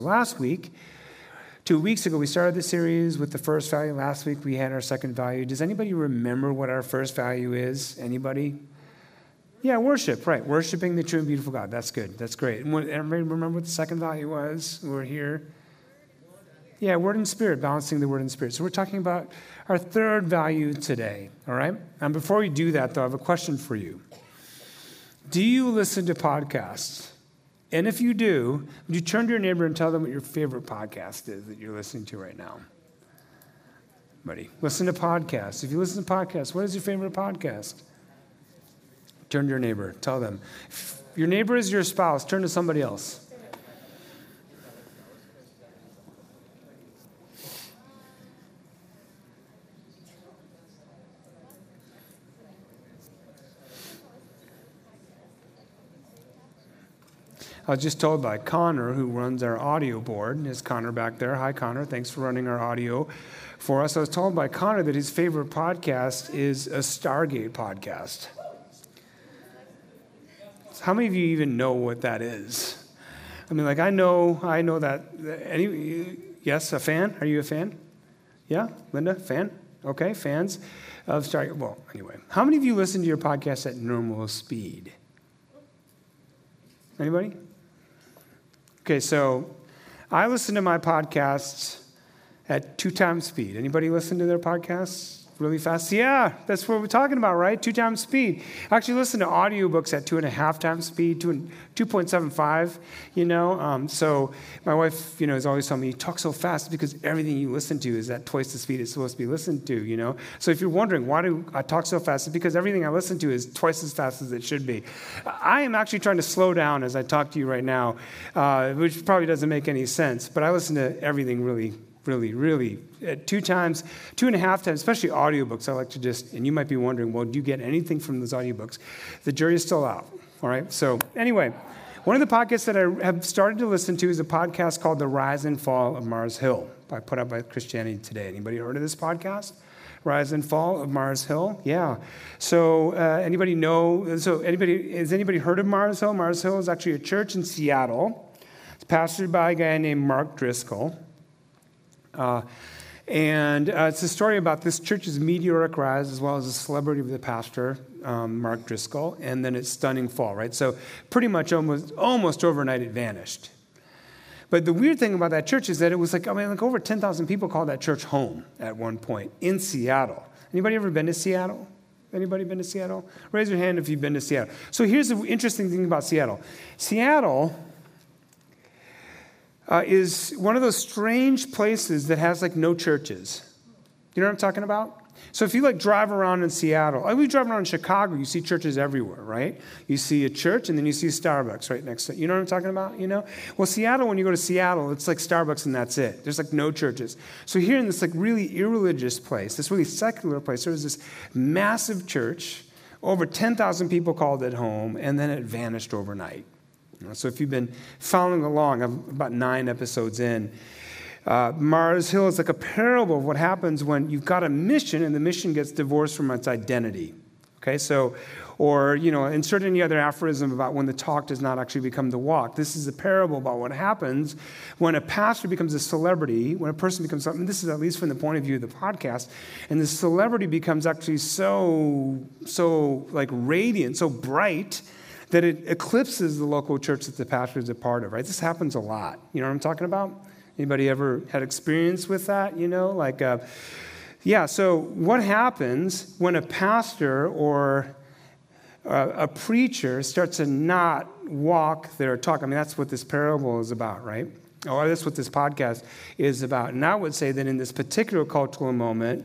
Last week, 2 weeks ago, we started the series with the first value. Last week, we had our second value. Does anybody remember what our first value is? Anybody? Yeah, worship, right. Worshiping the true and beautiful God. That's good. That's great. And everybody remember what the second value was? We're here. Yeah, word and spirit, balancing the word and spirit. So we're talking about our third value today, all right? And before we do that, though, I have a question for you. Do you listen to podcasts? And if you do, would you turn to your neighbor and tell them what your favorite podcast is that you're listening to right now? Buddy, listen to podcasts. If you listen to podcasts, what is your favorite podcast? Turn to your neighbor. Tell them. If your neighbor is your spouse, turn to somebody else. I was just told by Connor, who runs our audio board. Is Connor back there? Hi, Connor. Thanks for running our audio for us. I was told by Connor that his favorite podcast is a Stargate podcast. How many of you even know what that is? I mean, like, I know that. Yes, a fan? Are you a fan? Yeah? Linda, fan? Okay, fans of Stargate. Well, anyway. How many of you listen to your podcast at normal speed? Anybody? Okay, so I listen to my podcasts at 2 times speed. Anybody listen to their podcasts really fast? Yeah, that's what we're talking about, right? 2 times speed. I actually listen to audiobooks at 2.5 times speed, 2.75, So my wife, is always telling me, you talk so fast because everything you listen to is at twice the speed it's supposed to be listened to, So if you're wondering, why do I talk so fast? It's because everything I listen to is twice as fast as it should be. I am actually trying to slow down as I talk to you right now, which probably doesn't make any sense, but I listen to everything really at 2 times, 2.5 times, especially audiobooks. I like to and you might be wondering, well, do you get anything from those audiobooks? The jury is still out, all right? So anyway, one of the podcasts that I have started to listen to is a podcast called The Rise and Fall of Mars Hill, put up by Christianity Today. Anybody heard of this podcast? Rise and Fall of Mars Hill? Yeah. So has anybody heard of Mars Hill? Mars Hill is actually a church in Seattle. It's pastored by a guy named Mark Driscoll. It's a story about this church's meteoric rise as well as the celebrity of the pastor, Mark Driscoll, and then its stunning fall, right? So pretty much almost overnight it vanished. But the weird thing about that church is that it was over 10,000 people called that church home at one point in Seattle. Anybody ever been to Seattle? Anybody been to Seattle? Raise your hand if you've been to Seattle. So here's the interesting thing about Seattle. Seattle is one of those strange places that has no churches. You know what I'm talking about? So if you drive around in Seattle, we drive around in Chicago, you see churches everywhere, right? You see a church and then you see a Starbucks right next to it. You know what I'm talking about? Well, Seattle, when you go to Seattle, it's like Starbucks and that's it. There's no churches. So here in this really irreligious place, this really secular place, there was this massive church, over 10,000 people called it home, and then it vanished overnight. So if you've been following along, I'm about 9 episodes in. Mars Hill is like a parable of what happens when you've got a mission and the mission gets divorced from its identity. Okay, so, or, insert any other aphorism about when the talk does not actually become the walk. This is a parable about what happens when a pastor becomes a celebrity, when a person becomes something. This is at least from the point of view of the podcast. And the celebrity becomes actually so radiant, so bright, that it eclipses the local church that the pastor is a part of, right? This happens a lot. You know what I'm talking about? Anybody ever had experience with that, So what happens when a pastor or a preacher starts to not walk their talk? I mean, that's what this parable is about, right? Or that's what this podcast is about. And I would say that in this particular cultural moment,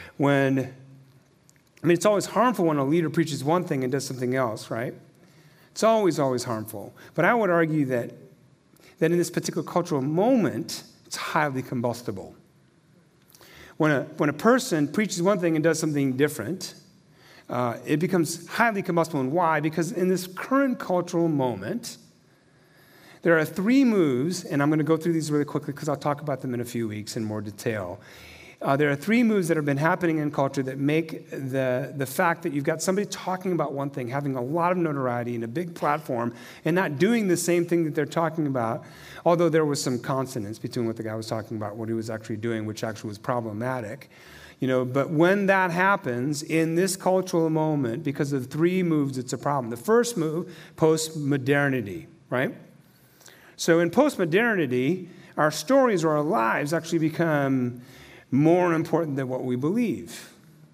it's always harmful when a leader preaches one thing and does something else, right? It's always harmful. But I would argue that in this particular cultural moment, it's highly combustible. When a person preaches one thing and does something different, it becomes highly combustible. And why? Because in this current cultural moment, there are 3 moves, and I'm going to go through these really quickly because I'll talk about them in a few weeks in more detail, There are three moves that have been happening in culture that make the fact that you've got somebody talking about one thing, having a lot of notoriety and a big platform, and not doing the same thing that they're talking about, although there was some consonance between what the guy was talking about, what he was actually doing, which actually was problematic. But when that happens in this cultural moment, because of three moves, it's a problem. The first move, post-modernity, right? So in post-modernity, our stories or our lives actually become more important than what we believe.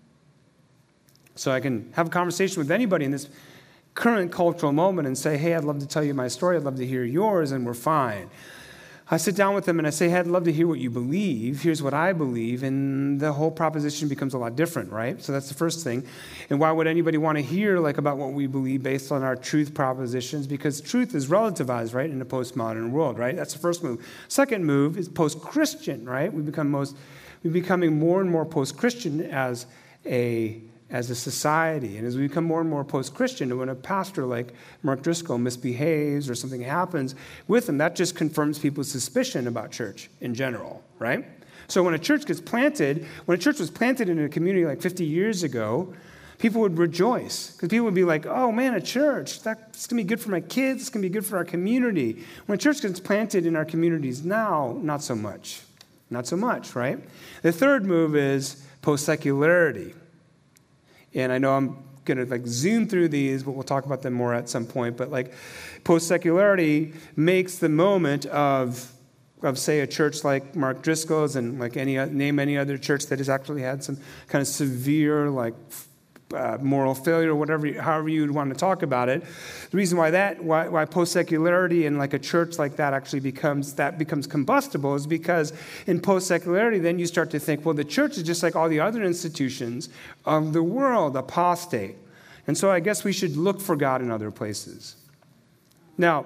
So I can have a conversation with anybody in this current cultural moment and say, hey, I'd love to tell you my story. I'd love to hear yours, and we're fine. I sit down with them and I say, hey, I'd love to hear what you believe. Here's what I believe. And the whole proposition becomes a lot different, right? So that's the first thing. And why would anybody want to hear about what we believe based on our truth propositions? Because truth is relativized, right, in a postmodern world, right? That's the first move. Second move is post-Christian, right? We're becoming more and more post-Christian as a society. And as we become more and more post-Christian, and when a pastor like Mark Driscoll misbehaves or something happens with him, that just confirms people's suspicion about church in general, right? So when a church was planted in a community like 50 years ago, people would rejoice because people would be like, oh man, a church, that's going to be good for my kids, it's going to be good for our community. When a church gets planted in our communities now, not so much. Not so much, right? The third move is post-secularity. And I know I'm going to zoom through these, but we'll talk about them more at some point. But post-secularity makes the moment of say a church like Mark Driscoll's and name any other church that has actually had some kind of severe moral failure, however you would want to talk about it. The reason why post-secularity and a church like that actually becomes combustible is because in post-secularity, then you start to think, well, the church is just like all the other institutions of the world, apostate. And so I guess we should look for God in other places. Now,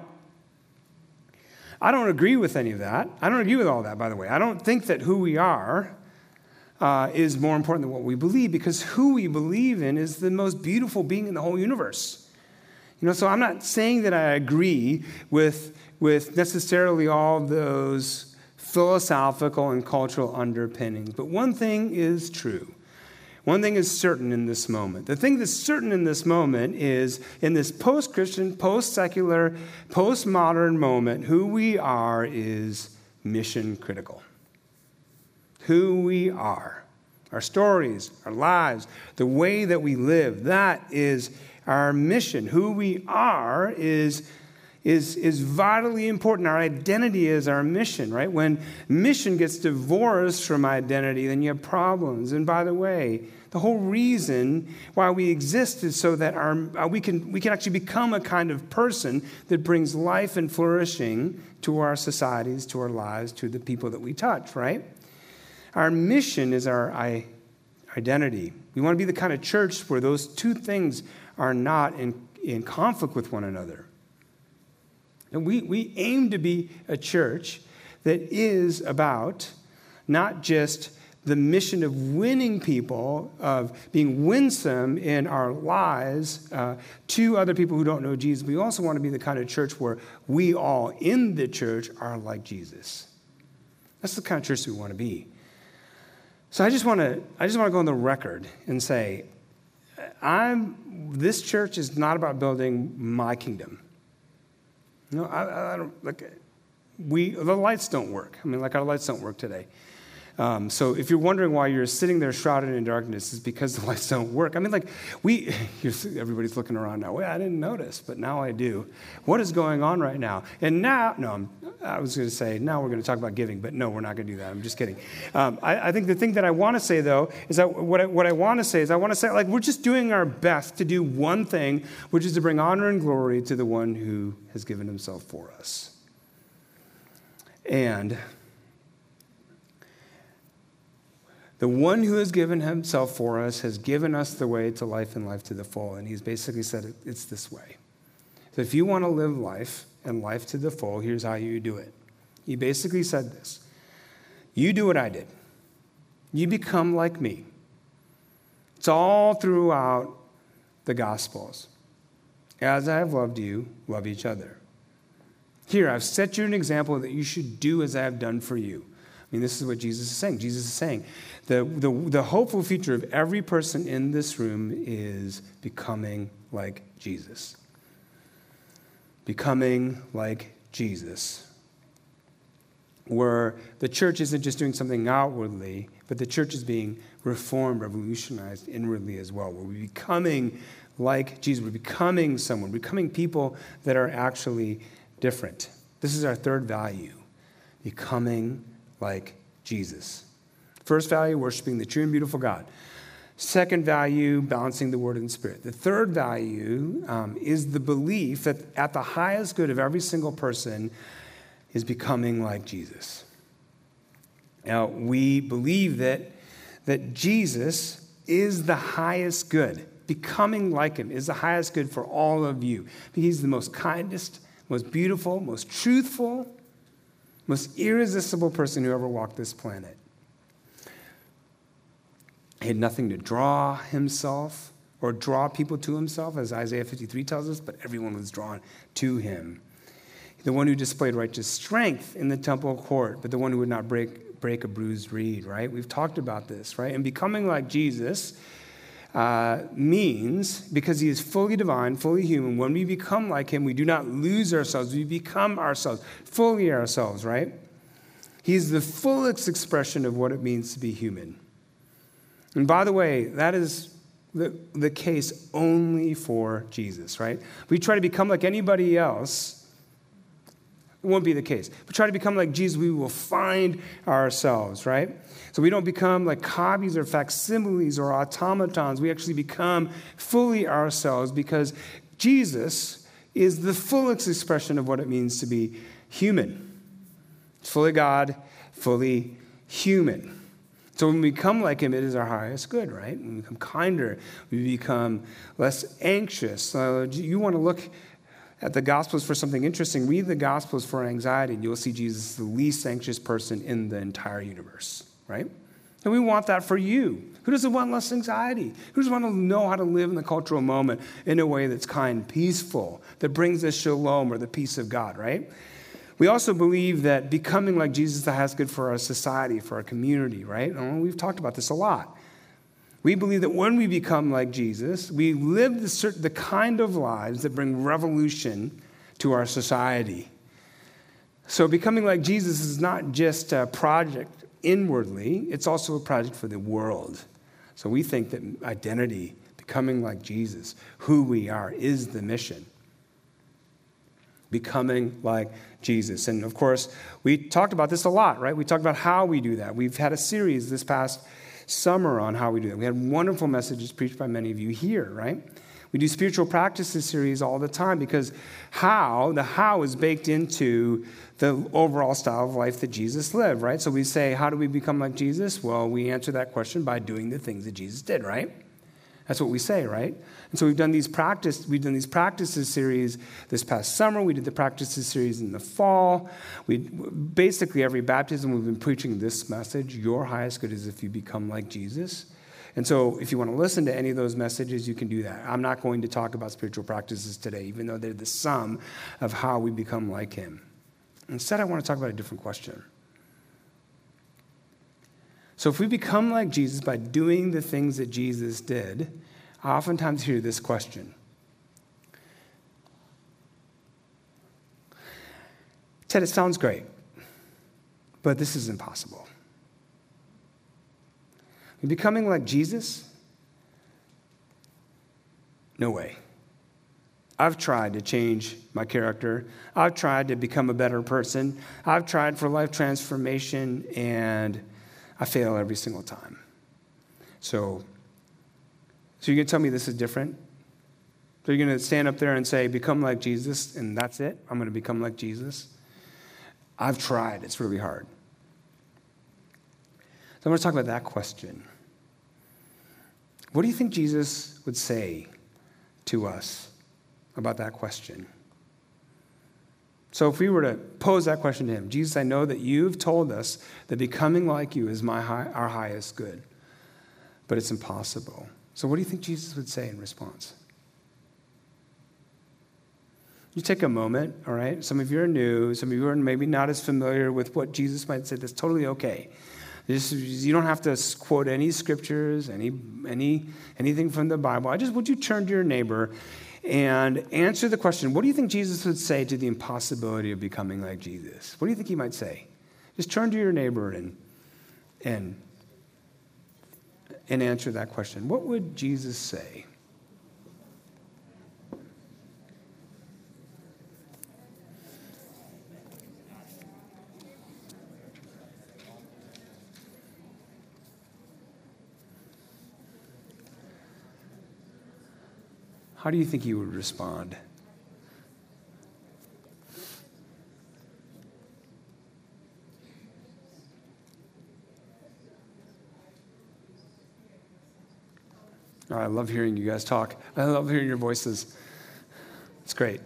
I don't agree with any of that. I don't agree with all that, by the way. I don't think that who we are is more important than what we believe, because who we believe in is the most beautiful being in the whole universe. So I'm not saying that I agree with necessarily all those philosophical and cultural underpinnings, but one thing is true. One thing is certain in this moment. The thing that's certain in this moment is, in this post-Christian, post-secular, postmodern moment, who we are is mission critical. Who we are, our stories, our lives, the way that we live, that is our mission. Who we are is vitally important. Our identity is our mission, right? When mission gets divorced from identity, then you have problems. And by the way, the whole reason why we exist is so that we can actually become a kind of person that brings life and flourishing to our societies, to our lives, to the people that we touch, right? Our mission is our identity. We want to be the kind of church where those two things are not in conflict with one another. And we aim to be a church that is about not just the mission of winning people, of being winsome in our lives to other people who don't know Jesus. We also want to be the kind of church where we all in the church are like Jesus. That's the kind of church we want to be. So I just want to go on the record and say, this church is not about building my kingdom. No, I don't the lights don't work. Our lights don't work today. So if you're wondering why you're sitting there shrouded in darkness, it's because the lights don't work. Everybody's looking around now. Well, I didn't notice, but now I do. What is going on right now? And now, I was going to say, now we're going to talk about giving, but no, we're not going to do that. I'm just kidding. I think the thing that I want to say, though, is that what I want to say is we're just doing our best to do one thing, which is to bring honor and glory to the one who has given himself for us. And the one who has given himself for us has given us the way to life and life to the full. And he's basically said it's this way. So if you want to live life and life to the full, here's how you do it. He basically said this. You do what I did. You become like me. It's all throughout the Gospels. As I have loved you, love each other. Here, I've set you an example that you should do as I have done for you. mean, this is what Jesus is saying. Jesus is saying the hopeful future of every person in this room is becoming like Jesus. Becoming like Jesus. Where the church isn't just doing something outwardly, but the church is being reformed, revolutionized inwardly as well. Where we're becoming like Jesus. We're becoming someone. Becoming people that are actually different. This is our third value. Becoming like Jesus. First value, worshiping the true and beautiful God. Second value, balancing the word and spirit. The third value is the belief that at the highest good of every single person is becoming like Jesus. Now, we believe that Jesus is the highest good. Becoming like him is the highest good for all of you. He's the most kindest, most beautiful, most truthful, most irresistible person who ever walked this planet. He had nothing to draw himself or draw people to himself, as Isaiah 53 tells us, but everyone was drawn to him. The one who displayed righteous strength in the temple court, but the one who would not break a bruised reed, right? We've talked about this, right? And becoming like Jesus means, because he is fully divine, fully human, when we become like him, we do not lose ourselves. We become ourselves, fully ourselves, right? He's the fullest expression of what it means to be human. And by the way, that is the case only for Jesus, right? We try to become like anybody else, it won't be the case. If we try to become like Jesus, we will find ourselves, right? So we don't become like copies or facsimiles or automatons. We actually become fully ourselves because Jesus is the fullest expression of what it means to be human. Fully God, fully human. So when we become like him, it is our highest good, right? When we become kinder, we become less anxious. You want to look at the Gospels for something interesting. Read the Gospels for anxiety, and you'll see Jesus the least anxious person in the entire universe, right? And we want that for you. Who doesn't want less anxiety? Who doesn't want to know how to live in the cultural moment in a way that's kind, peaceful, that brings us shalom or the peace of God, right? We also believe that becoming like Jesus is the highest good for our society, for our community, right? And we've talked about this a lot. We believe that when we become like Jesus, we live the kind of lives that bring revolution to our society. So becoming like Jesus is not just a project inwardly, it's also a project for the world. So we think that identity, becoming like Jesus, who we are, is the mission. Becoming like Jesus. And of course, we talked about this a lot, right? We talked about how we do that. We've had a series this past summer on how we do that. We had wonderful messages preached by many of you here, right? We do spiritual practices series all the time because the how is baked into the overall style of life that Jesus lived, right? So we say, how do we become like Jesus? Well, we answer that question by doing the things that Jesus did, right? That's what we say, right? And so we've done these practices series this past summer. We did the practices series in the fall. Basically every baptism we've been preaching this message, your highest good is if you become like Jesus. And so if you want to listen to any of those messages, you can do that. I'm not going to talk about spiritual practices today, even though they're the sum of how we become like him. Instead, I want to talk about a different question. So if we become like Jesus by doing the things that Jesus did, I oftentimes hear this question. Ted, it sounds great, but this is impossible. Becoming like Jesus? No way. I've tried to change my character. I've tried to become a better person. I've tried for life transformation, and I fail every single time. So you're going to tell me this is different? So you're going to stand up there and say, become like Jesus, and that's it? I'm going to become like Jesus? I've tried. It's really hard. So I want to talk about that question. What do you think Jesus would say to us about that question? So if we were to pose that question to him, Jesus, I know that you've told us that becoming like you is our highest good, but it's impossible. So what do you think Jesus would say in response? You take a moment, all right? Some of you are new. Some of you are maybe not as familiar with what Jesus might say. That's totally okay. You don't have to quote any scriptures, anything from the Bible. Would you turn to your neighbor and answer the question, what do you think Jesus would say to the impossibility of becoming like Jesus? What do you think he might say? Just turn to your neighbor and answer that question. What would Jesus say? How do you think he would respond? Oh, I love hearing you guys talk. I love hearing your voices. It's great.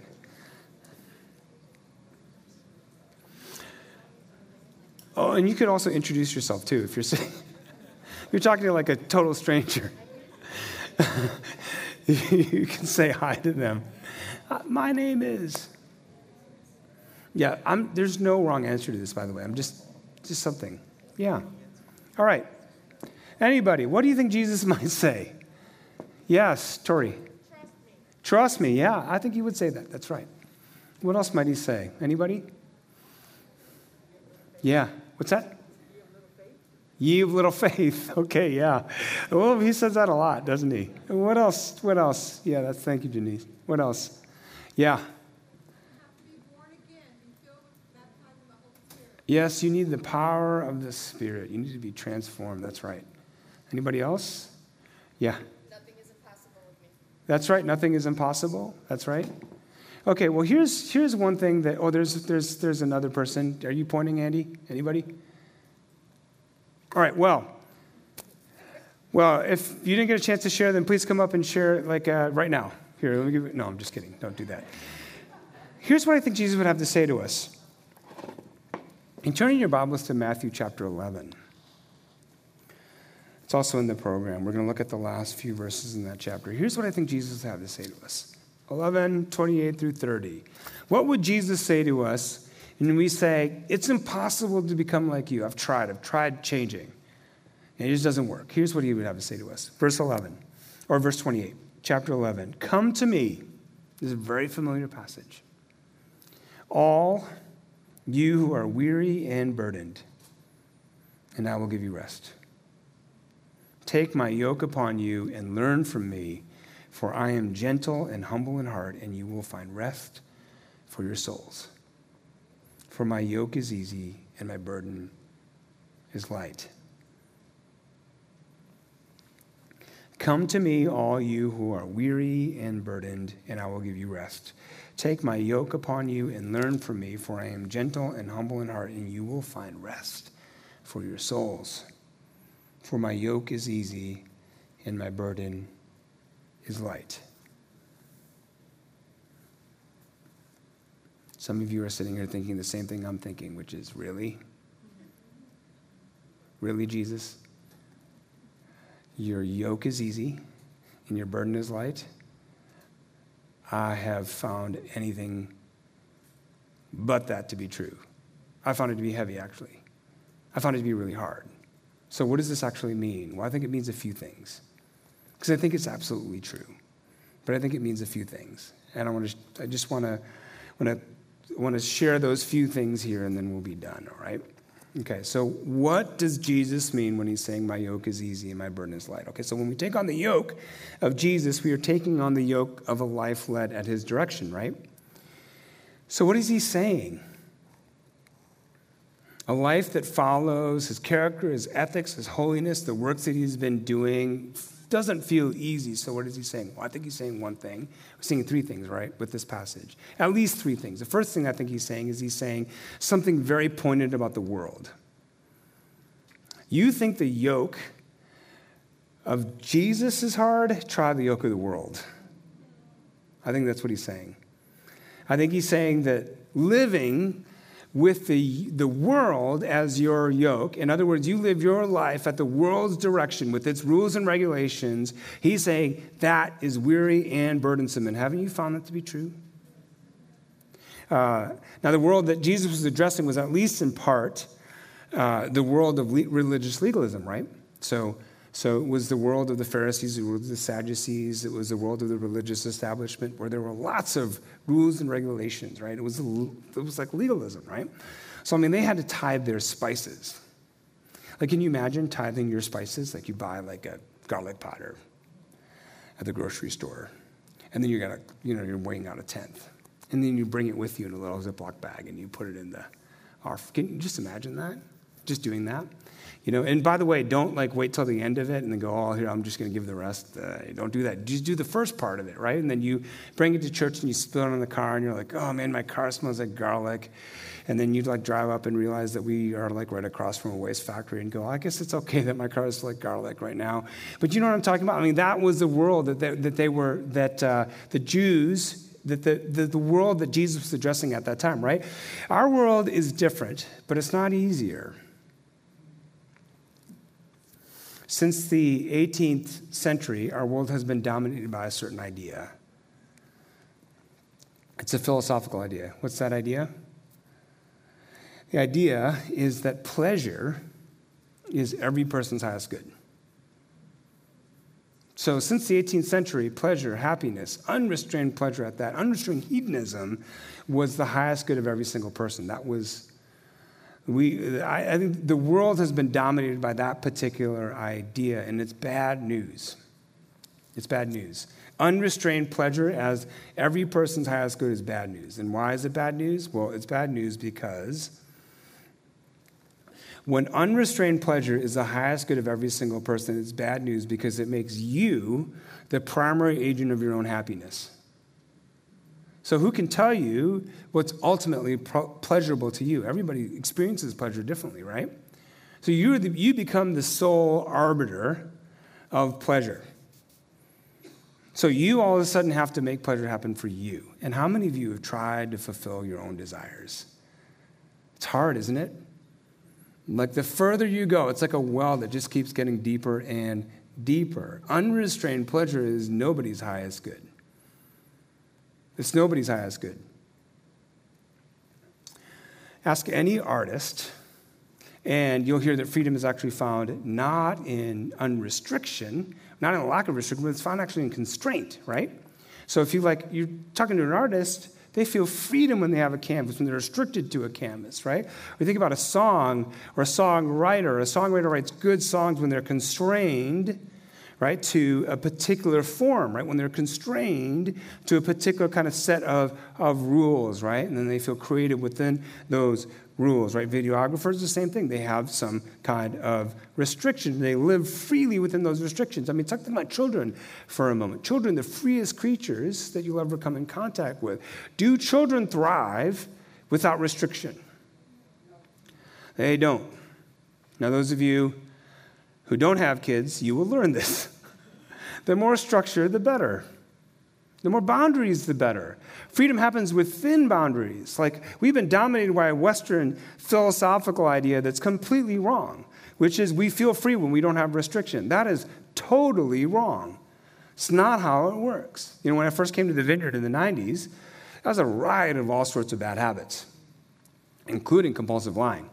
Oh, and you could also introduce yourself too if you're sitting. You're talking to like a total stranger. You can say hi to them. My name is. Yeah, there's no wrong answer to this, by the way. I'm just something. Yeah. All right. Anybody, what do you think Jesus might say? Yes, Tori. Trust me. Yeah, I think he would say that. That's right. What else might he say? Anybody? Yeah. What's that? Ye of little faith. Okay, yeah. Well, he says that a lot, doesn't he? What else? What else? Yeah, thank you, Denise. What else? Yeah. Yes, you need the power of the Spirit. You need to be transformed. That's right. Anybody else? Yeah. Nothing is impossible with me. That's right. Nothing is impossible. That's right. Okay, well, here's one thing that, there's another person. Are you pointing, Andy? Anybody? All right, well, if you didn't get a chance to share, then please come up and share right now. Here, let me give you, no, I'm just kidding. Don't do that. Here's what I think Jesus would have to say to us. And turning your Bibles to Matthew chapter 11. It's also in the program. We're going to look at the last few verses in that chapter. Here's what I think Jesus would have to say to us. 11:28 through 30. What would Jesus say to us when we say, it's impossible to become like you? I've tried changing. And it just doesn't work. Here's what he would have to say to us. Verse 28, chapter 11. Come to me. This is a very familiar passage. All you who are weary and burdened, and I will give you rest. Take my yoke upon you and learn from me, for I am gentle and humble in heart, and you will find rest for your souls. For my yoke is easy and my burden is light. Come to me, all you who are weary and burdened, and I will give you rest. Take my yoke upon you and learn from me, for I am gentle and humble in heart, and you will find rest for your souls. For my yoke is easy and my burden is light. Some of you are sitting here thinking the same thing I'm thinking, which is, really? Really, Jesus? Your yoke is easy and your burden is light? I have found anything but that to be true. I found it to be heavy, actually. I found it to be really hard. So what does this actually mean? Well, I think it means a few things. Because I think it's absolutely true. But I think it means a few things. And I just want to share those few things here, and then we'll be done, all right? Okay, so what does Jesus mean when he's saying my yoke is easy and my burden is light? Okay, so when we take on the yoke of Jesus, we are taking on the yoke of a life led at his direction, right? So what is he saying? A life that follows his character, his ethics, his holiness, the works that he's been doing doesn't feel easy. So what is he saying? Well, I think he's saying one thing. We're saying three things, right, with this passage. At least three things. The first thing I think he's saying something very pointed about the world. You think the yoke of Jesus is hard? Try the yoke of the world. I think that's what he's saying. I think he's saying that living with the world as your yoke. In other words, you live your life at the world's direction with its rules and regulations. He's saying that is weary and burdensome. And haven't you found that to be true? Now, the world that Jesus was addressing was at least in part the world of religious legalism, right? So it was the world of the Pharisees, it was the Sadducees, it was the world of the religious establishment where there were lots of rules and regulations, right? It was like legalism, right? So, I mean, they had to tithe their spices. Like, can you imagine tithing your spices? Like, you buy like a garlic powder at the grocery store, and then you're weighing out a tenth. And then you bring it with you in a little Ziploc bag, and you put it in the arf. Can you just imagine that? Just doing that? And by the way, don't wait till the end of it and then go, oh, here, I'm just going to give the rest. Don't do that. Just do the first part of it, right? And then you bring it to church and you spill it on the car and you're like, oh man, my car smells like garlic. And then you drive up and realize that we are right across from a waste factory and go, I guess it's okay that my car is like garlic right now. But you know what I'm talking about? I mean, that was the world that the Jews, the world that Jesus was addressing at that time, right? Our world is different, but it's not easier. Since the 18th century, our world has been dominated by a certain idea. It's a philosophical idea. What's that idea? The idea is that pleasure is every person's highest good. So since the 18th century, pleasure, happiness, unrestrained pleasure at that, unrestrained hedonism was the highest good of every single person. That was... I think the world has been dominated by that particular idea, and it's bad news. It's bad news. Unrestrained pleasure as every person's highest good is bad news. And why is it bad news? Well, it's bad news because when unrestrained pleasure is the highest good of every single person, it's bad news because it makes you the primary agent of your own happiness. So who can tell you what's ultimately pleasurable to you? Everybody experiences pleasure differently, right? So you become the sole arbiter of pleasure. So you all of a sudden have to make pleasure happen for you. And how many of you have tried to fulfill your own desires? It's hard, isn't it? Like the further you go, it's like a well that just keeps getting deeper and deeper. Unrestrained pleasure is nobody's highest good. It's nobody's highest good. Ask any artist, and you'll hear that freedom is actually found not in unrestriction, not in a lack of restriction, but it's found actually in constraint, right? So if you're talking to an artist, they feel freedom when they have a canvas, when they're restricted to a canvas, right? Or you think about a song or a songwriter. A songwriter writes good songs when they're constrained, right, to a particular form, right? When they're constrained to a particular kind of set of rules, right? And then they feel creative within those rules, right? Videographers, the same thing. They have some kind of restriction. They live freely within those restrictions. I mean, talk about children for a moment. Children, the freest creatures that you'll ever come in contact with. Do children thrive without restriction? They don't. Now, those of you who don't have kids, you will learn this. The more structure, the better. The more boundaries, the better. Freedom happens within boundaries. Like, we've been dominated by a Western philosophical idea that's completely wrong, which is we feel free when we don't have restriction. That is totally wrong. It's not how it works. When I first came to the Vineyard in the 90s, that was a riot of all sorts of bad habits, including compulsive lying.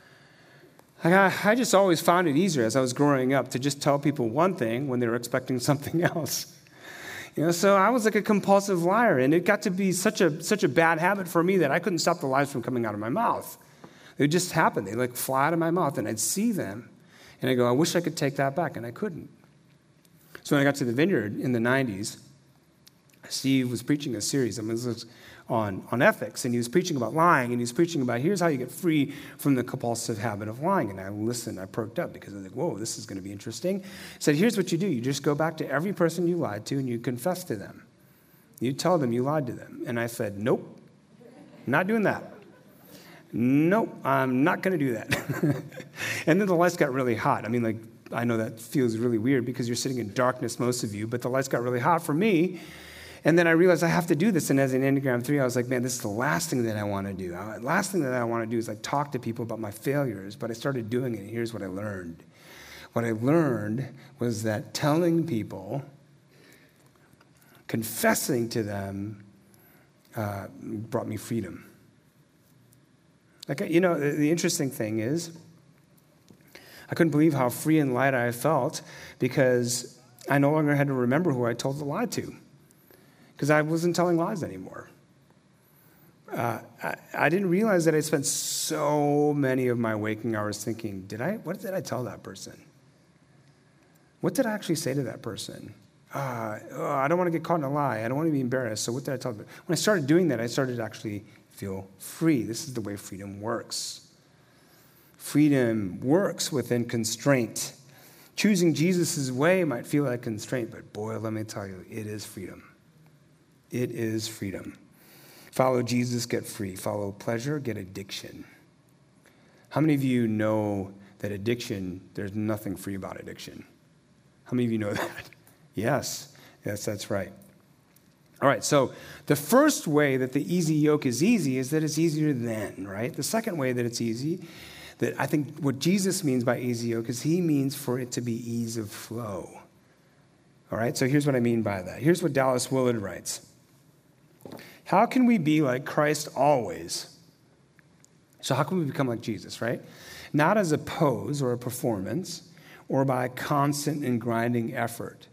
I just always found it easier as I was growing up to just tell people one thing when they were expecting something else. So I was like a compulsive liar, and it got to be such a bad habit for me that I couldn't stop the lies from coming out of my mouth. It just happened. They fly out of my mouth, and I'd see them, and I go, I wish I could take that back, and I couldn't. So when I got to the Vineyard in the 90s, Steve was preaching a series. This was on ethics, and he was preaching about lying, and he was preaching about here's how you get free from the compulsive habit of lying. And I listened, I perked up because I was like, whoa, this is going to be interesting. He said, here's what you do. You just go back to every person you lied to, and you confess to them. You tell them you lied to them. And I said, nope, not doing that. Nope, I'm not going to do that. And then the lights got really hot. I know that feels really weird because you're sitting in darkness, most of you, but the lights got really hot for me. And then I realized I have to do this. And as an Enneagram 3, I was like, man, this is the last thing that I want to do. The last thing that I want to do is talk to people about my failures. But I started doing it, and here's what I learned. What I learned was that telling people, confessing to them, brought me freedom. Like, the interesting thing is, I couldn't believe how free and light I felt because I no longer had to remember who I told the lie to because I wasn't telling lies anymore. I didn't realize that I spent so many of my waking hours thinking, what did I tell that person? What did I actually say to that person? I don't want to get caught in a lie. I don't want to be embarrassed. So what did I tell them? When I started doing that, I started to actually feel free. This is the way freedom works. Freedom works within constraint. Choosing Jesus' way might feel like constraint, but boy, let me tell you, it is freedom. It is freedom. Follow Jesus, get free. Follow pleasure, get addiction. How many of you know that addiction, there's nothing free about addiction? How many of you know that? Yes, that's right. All right, so the first way that the easy yoke is easy is that it's easier than, right? The second way that it's easy, that I think what Jesus means by easy yoke is he means for it to be ease of flow. All right, so here's what I mean by that. Here's what Dallas Willard writes. How can we be like Christ always? So how can we become like Jesus, right? Not as a pose or a performance or by constant and grinding effort.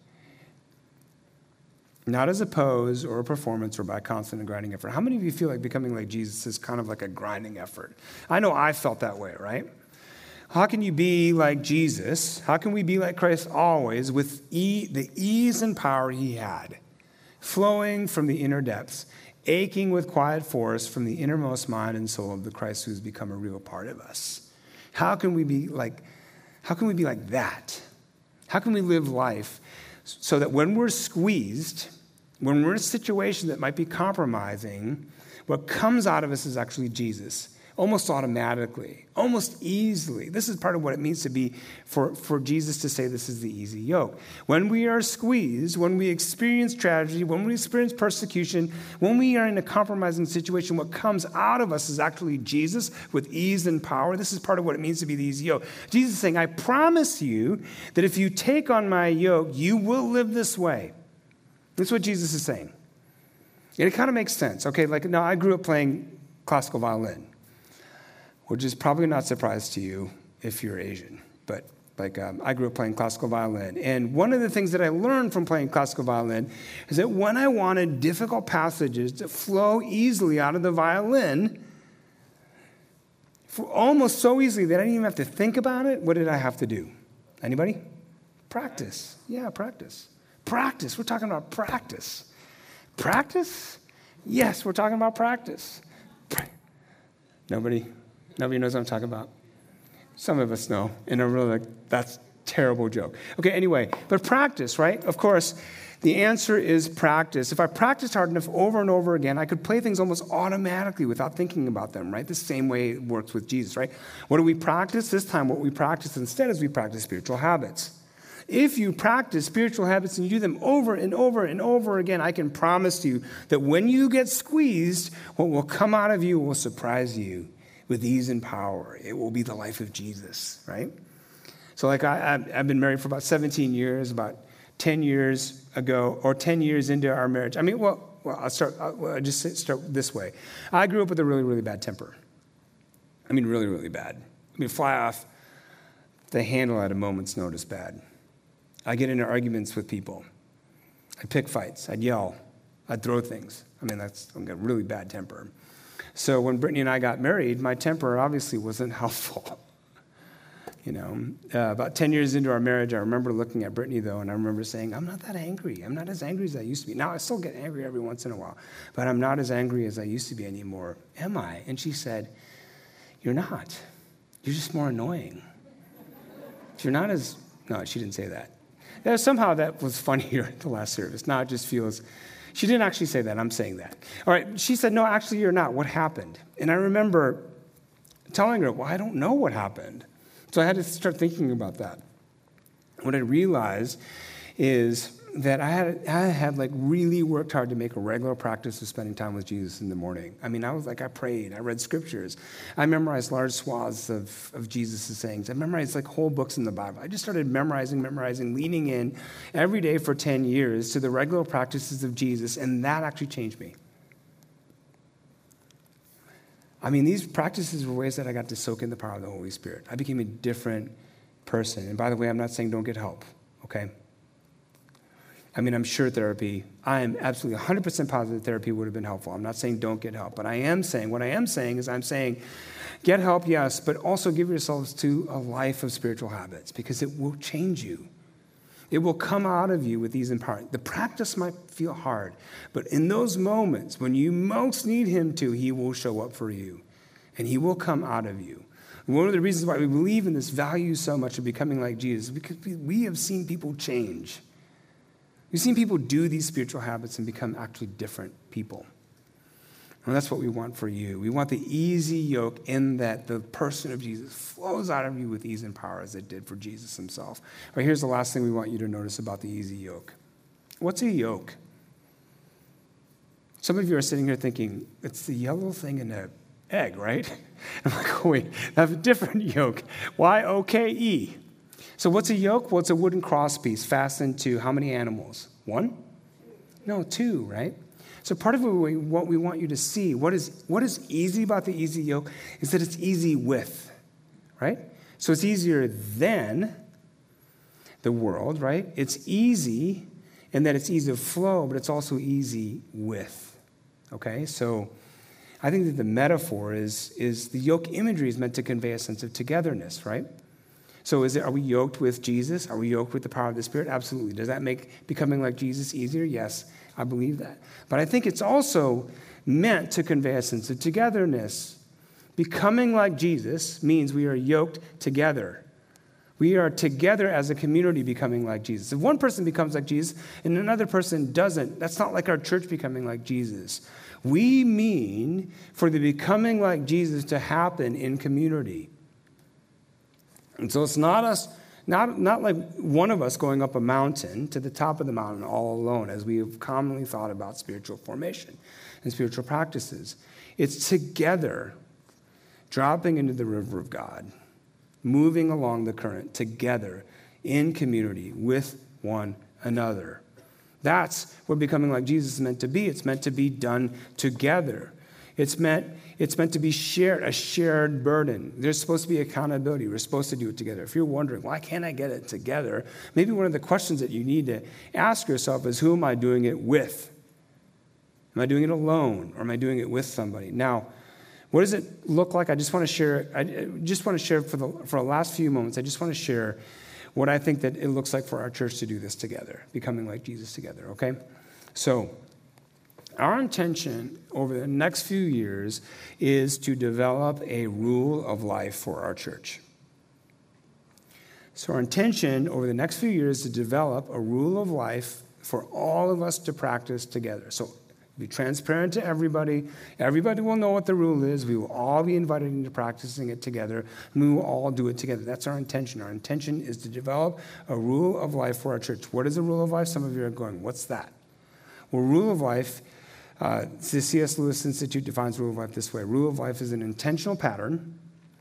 Not as a pose or a performance or by constant and grinding effort. How many of you feel like becoming like Jesus is kind of like a grinding effort? I know I felt that way, right? How can you be like Jesus? How can we be like Christ always with the ease and power he had, flowing from the inner depths, aching with quiet force from the innermost mind and soul of the Christ who has become a real part of us? How can we be like that? How can we live life so that when we're squeezed, when we're in a situation that might be compromising, what comes out of us is actually Jesus, almost automatically, almost easily. This is part of what it means to be, for Jesus to say this is the easy yoke. When we are squeezed, when we experience tragedy, when we experience persecution, when we are in a compromising situation, what comes out of us is actually Jesus with ease and power. This is part of what it means to be the easy yoke. Jesus is saying, I promise you that if you take on my yoke, you will live this way. That's what Jesus is saying. And it kind of makes sense. Okay, now I grew up playing classical violin, which is probably not a surprise to you if you're Asian. But I grew up playing classical violin. And one of the things that I learned from playing classical violin is that when I wanted difficult passages to flow easily out of the violin, almost so easily that I didn't even have to think about it, what did I have to do? Anybody? Practice. Yeah, practice. Practice. We're talking about practice. Practice? Yes, we're talking about practice. Nobody knows what I'm talking about. Some of us know, and I'm really like, that's a terrible joke. Okay, anyway, but practice, right? Of course, the answer is practice. If I practiced hard enough over and over again, I could play things almost automatically without thinking about them, right? The same way it works with Jesus, right? What do we practice? This time, what we practice instead is we practice spiritual habits. If you practice spiritual habits and you do them over and over and over again, I can promise you that when you get squeezed, what will come out of you will surprise you with ease and power. It will be the life of Jesus, right? So I've been married for about 17 years, about 10 years ago, or 10 years into our marriage. I'll just start this way. I grew up with a really, really bad temper. I mean, really, really bad. Fly off the handle at a moment's notice bad. I get into arguments with people. I'd pick fights. I'd yell. I'd throw things. I've got a really bad temper. So when Brittany and I got married, my temper obviously wasn't helpful. About 10 years into our marriage, I remember looking at Brittany, though, and I remember saying, I'm not that angry. I'm not as angry as I used to be. Now, I still get angry every once in a while, but I'm not as angry as I used to be anymore. Am I? And she said, you're not. You're just more annoying. You're not as... No, she didn't say that. Somehow that was funnier at the last service. Now it just feels... She didn't actually say that. I'm saying that. All right. She said, no, actually, you're not. What happened? And I remember telling her, well, I don't know what happened. So I had to start thinking about that. What I realized is that I had really worked hard to make a regular practice of spending time with Jesus in the morning. I prayed, I read scriptures. I memorized large swaths of Jesus' sayings. I memorized whole books in the Bible. I just started memorizing, leaning in every day for 10 years to the regular practices of Jesus, and that actually changed me. I mean, these practices were ways that I got to soak in the power of the Holy Spirit. I became a different person. And by the way, I'm not saying don't get help, okay? I mean, I'm sure I am absolutely 100% positive therapy would have been helpful. I'm not saying don't get help, but I'm saying get help, yes, but also give yourselves to a life of spiritual habits because it will change you. It will come out of you with ease and power. The practice might feel hard, but in those moments when you most need him to, he will show up for you and he will come out of you. One of the reasons why we believe in this value so much of becoming like Jesus is because we have seen people change. We've seen people do these spiritual habits and become actually different people. And that's what we want for you. We want the easy yoke in that the person of Jesus flows out of you with ease and power as it did for Jesus himself. All right, here's the last thing we want you to notice about the easy yoke. What's a yoke? Some of you are sitting here thinking, it's the yellow thing in an egg, right? I'm like, oh, wait, that's a different yoke. Y-O-K-E. So what's a yoke? Well, it's a wooden crosspiece fastened to how many animals? 1? No, 2, right? So part of what we want you to see, what is easy about the easy yoke is that it's easy with, right? So it's easier than the world, right? It's easy in that it's easy to flow, but it's also easy with, okay? So I think that the metaphor is the yoke imagery is meant to convey a sense of togetherness, right? So are we yoked with Jesus? Are we yoked with the power of the Spirit? Absolutely. Does that make becoming like Jesus easier? Yes, I believe that. But I think it's also meant to convey a sense of togetherness. Becoming like Jesus means we are yoked together. We are together as a community becoming like Jesus. If one person becomes like Jesus and another person doesn't, that's not like our church becoming like Jesus. We mean for the becoming like Jesus to happen in community. And so it's not like one of us going up a mountain to the top of the mountain all alone, as we have commonly thought about spiritual formation and spiritual practices. It's together, dropping into the river of God, moving along the current together in community with one another. That's what becoming like Jesus is meant to be. It's meant to be done together. It's meant to be shared, a shared burden. There's supposed to be accountability. We're supposed to do it together. If you're wondering, why can't I get it together? Maybe one of the questions that you need to ask yourself is, who am I doing it with? Am I doing it alone, or am I doing it with somebody? Now, what does it look like? I just want to share for the last few moments, I just want to share what I think that it looks like for our church to do this together, becoming like Jesus together, okay? So, our intention over the next few years is to develop a rule of life for our church. So our intention over the next few years is to develop a rule of life for all of us to practice together. So be transparent to everybody. Everybody will know what the rule is. We will all be invited into practicing it together, and we will all do it together. That's our intention. Our intention is to develop a rule of life for our church. What is a rule of life? Some of you are going, what's that? Well, rule of life, the C.S. Lewis Institute defines rule of life this way. Rule of life is an intentional pattern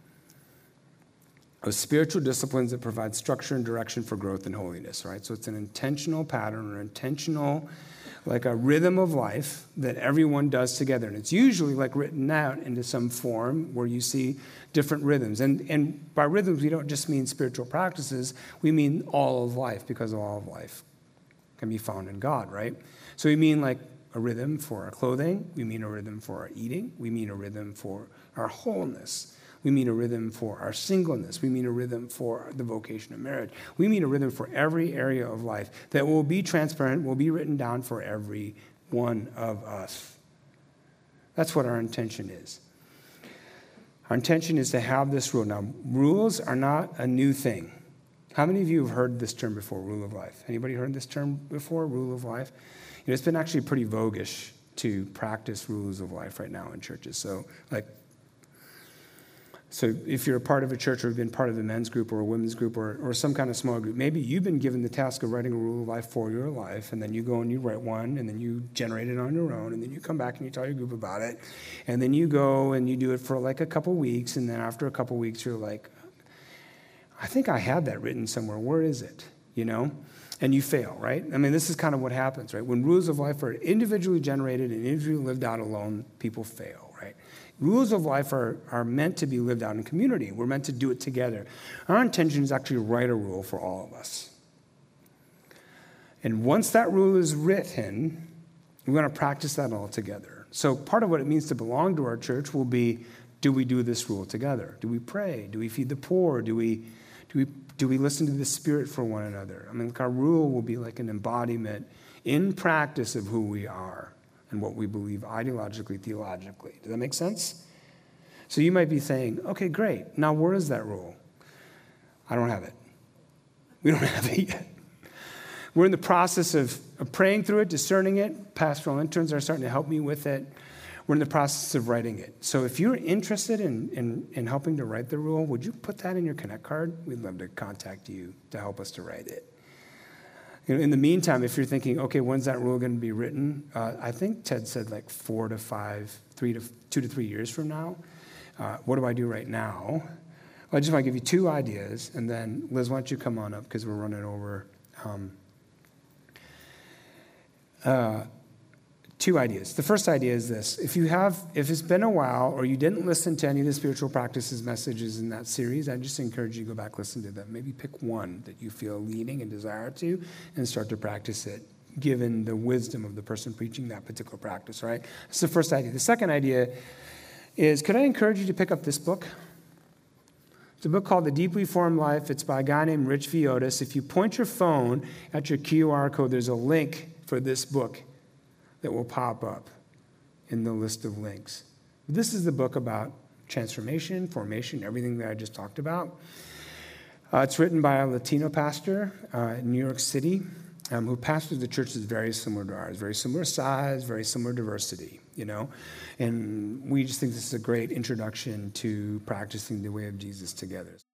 of spiritual disciplines that provide structure and direction for growth and holiness, right? So it's an intentional pattern or intentional, like a rhythm of life that everyone does together. And it's usually like written out into some form where you see different rhythms. And by rhythms, we don't just mean spiritual practices. We mean all of life, because all of life can be found in God, right? So we mean like a rhythm for our clothing. We mean a rhythm for our eating. We mean a rhythm for our wholeness. We mean a rhythm for our singleness. We mean a rhythm for the vocation of marriage. We mean a rhythm for every area of life that will be transparent, will be written down for every one of us. That's what our intention is. Our intention is to have this rule. Now, rules are not a new thing. How many of you have heard this term before, rule of life? Anybody heard this term before, rule of life? You know, it's been actually pretty voguish to practice rules of life right now in churches. So if you're a part of a church or have been part of a men's group or a women's group or some kind of small group, maybe you've been given the task of writing a rule of life for your life, and then you go and you write one, and then you generate it on your own, and then you come back and you tell your group about it, and then you go and you do it for like a couple weeks, and then after a couple weeks you're like, I think I had that written somewhere. Where is it? You know? And you fail, right? I mean, this is kind of what happens, right? When rules of life are individually generated and individually lived out alone, people fail, right? Rules of life are meant to be lived out in community. We're meant to do it together. Our intention is actually to write a rule for all of us. And once that rule is written, we're going to practice that all together. So part of what it means to belong to our church will be, do we do this rule together? Do we pray? Do we feed the poor? Do we listen to the Spirit for one another? I mean, our rule will be like an embodiment in practice of who we are and what we believe ideologically, theologically. Does that make sense? So you might be saying, okay, great. Now where is that rule? I don't have it. We don't have it yet. We're in the process of praying through it, discerning it. Pastoral interns are starting to help me with it. We're in the process of writing it. So if you're interested in helping to write the rule, would you put that in your Connect card? We'd love to contact you to help us to write it. In the meantime, if you're thinking, okay, when's that rule going to be written? I think Ted said like 2 to 3 years from now. What do I do right now? Well, I just want to give you 2 ideas, and then Liz, why don't you come on up because we're running over. 2 ideas. The first idea is this. If it's been a while or you didn't listen to any of the spiritual practices messages in that series, I just encourage you to go back, listen to them. Maybe pick one that you feel leading and desire to and start to practice it, given the wisdom of the person preaching that particular practice, right? That's the first idea. The second idea is, could I encourage you to pick up this book? It's a book called The Deeply Formed Life. It's by a guy named Rich Viotis. If you point your phone at your QR code, there's a link for this book that will pop up in the list of links. This is the book about transformation, formation, everything that I just talked about. It's written by a Latino pastor in New York City who pastors the church that's very similar to ours, very similar size, very similar diversity, And we just think this is a great introduction to practicing the way of Jesus together.